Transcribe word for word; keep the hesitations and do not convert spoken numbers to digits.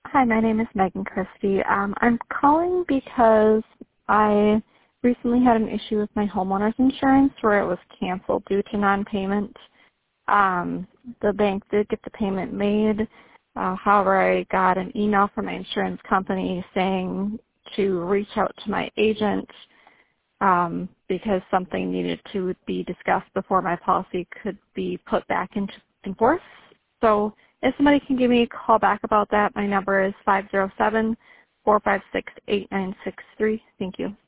Hi, my name is Megan Christie. Um, I'm calling because I recently had an issue with my homeowner's insurance where it was canceled due to non-payment. Um, the bank did get the payment made. Uh, however, I got an email from my insurance company saying to reach out to my agent um, because something needed to be discussed before my policy could be put back into in force. So if somebody can give me a call back about that, my number is five zero seven, four five six, eight nine six three. Thank you.